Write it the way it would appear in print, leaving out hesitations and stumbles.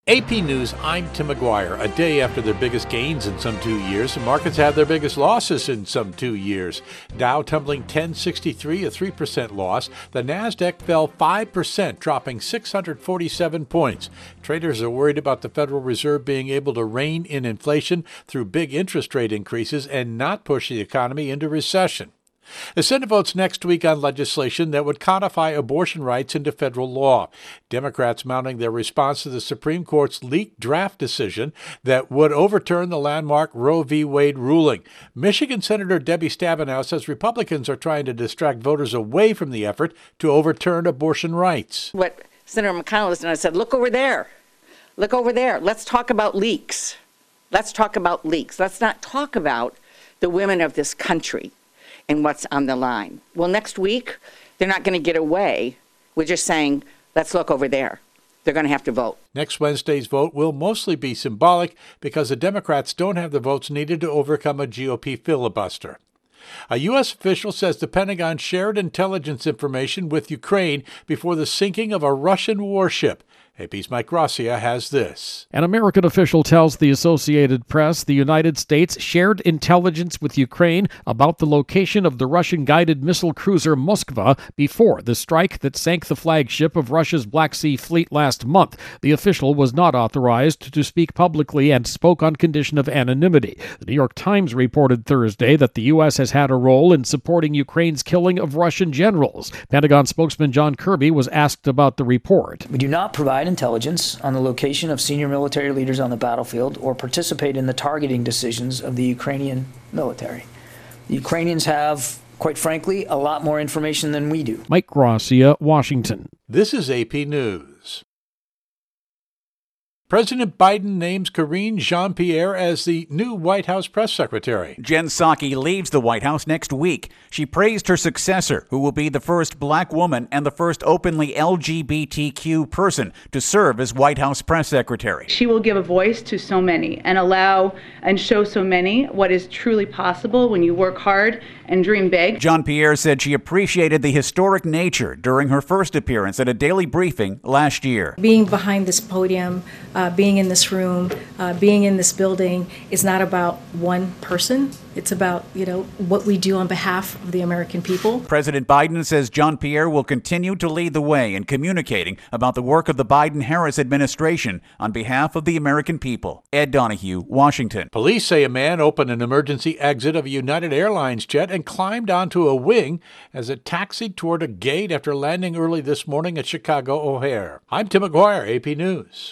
AP News, I'm Tim McGuire. A day after their biggest gains in some 2 years, the markets have their biggest losses in some 2 years. Dow tumbling 1063, a 3% loss. The Nasdaq fell 5%, dropping 647 points. Traders are worried about the Federal Reserve being able to rein in inflation through big interest rate increases and not push the economy into recession. The Senate votes next week on legislation that would codify abortion rights into federal law. Democrats mounting their response to the Supreme Court's leaked draft decision that would overturn the landmark Roe v. Wade ruling. Michigan Senator Debbie Stabenow says Republicans are trying to distract voters away from the effort to overturn abortion rights. What Senator McConnell has done, I said, look over there. Look over there. Let's talk about leaks. Let's talk about leaks. Let's not talk about the women of this country and what's on the line. Well, next week, they're not going to get away with just saying, let's look over there. They're going to have to vote. Next Wednesday's vote will mostly be symbolic because the Democrats don't have the votes needed to overcome a GOP filibuster. A U.S. official says the Pentagon shared intelligence information with Ukraine before the sinking of a Russian warship. AP's Mike Gracia has this. An American official tells the Associated Press the United States shared intelligence with Ukraine about the location of the Russian-guided missile cruiser Moskva before the strike that sank the flagship of Russia's Black Sea Fleet last month. The official was not authorized to speak publicly and spoke on condition of anonymity. The New York Times reported Thursday that the U.S. has had a role in supporting Ukraine's killing of Russian generals. Pentagon spokesman John Kirby was asked about the report. We do not provide intelligence on the location of senior military leaders on the battlefield or participate in the targeting decisions of the Ukrainian military. The Ukrainians have, quite frankly, a lot more information than we do. Mike Gracia, Washington. This is AP News. President Biden names Karine Jean-Pierre as the new White House press secretary. Jen Psaki leaves the White House next week. She praised her successor, who will be the first black woman and the first openly LGBTQ person to serve as White House press secretary. She will give a voice to so many and allow and show so many what is truly possible when you work hard and dream big. Jean-Pierre said she appreciated the historic nature during her first appearance at a daily briefing last year. Being behind this podium, being in this room, being in this building is not about one person. It's about, what we do on behalf of the American people. President Biden says Jean-Pierre will continue to lead the way in communicating about the work of the Biden-Harris administration on behalf of the American people. Ed Donahue, Washington. Police say a man opened an emergency exit of a United Airlines jet and climbed onto a wing as it taxied toward a gate after landing early this morning at Chicago O'Hare. I'm Tim McGuire, AP News.